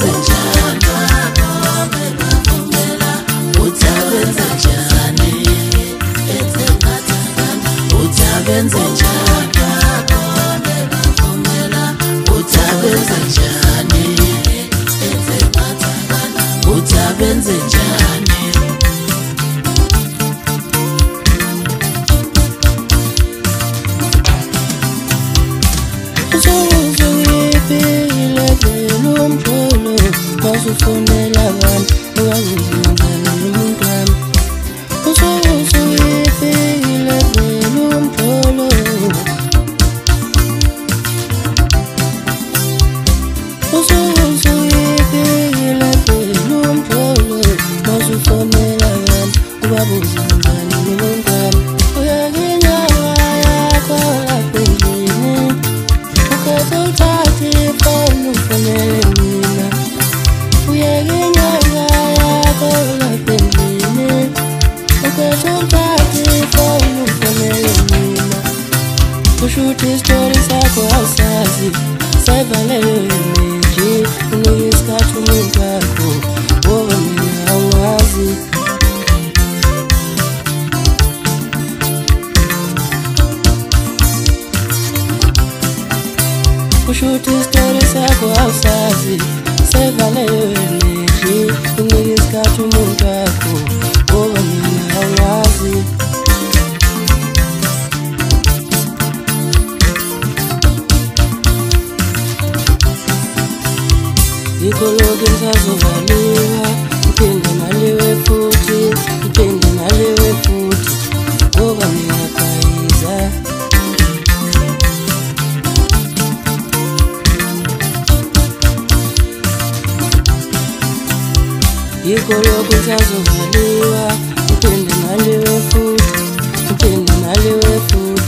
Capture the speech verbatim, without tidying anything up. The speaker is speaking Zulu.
Utabenze njani Utabenze njani Utabenze njani Utabenze njani Utabenze njani Usufonela abantu ungangizungela nomuntu wami Usuyifile vele umtholo Usuyifile vele umtholo Usufonela abantu ubabuze njani nomuntu wami Uyakinyawa yakho lapha endlini Ukhetha uthathe ifoni ufonele mina Uyakinyawa yakho lapha endlini Ukhetha uthathe ifoni ufonele mina Kushuthi isitori sakho awusazi Sayivalelwe imeji Unika isikhathi umuntu wakho Ngoba mina awungazi Kushuthi isitori sakho awusazi Sayivalelwe imeji Unika isikhathi umuntu wakho Ngoba mina awungazi Ikoloke ngisazovaliwa Ngiphinde ngaliwe futhi Ngiphinde ngaliwe futhi Ngoba ngiyabhayiza Ikoloke ngisazovaliwa Ngiphinde ngaliwe futhi Ngiphinde ngaliwe futhi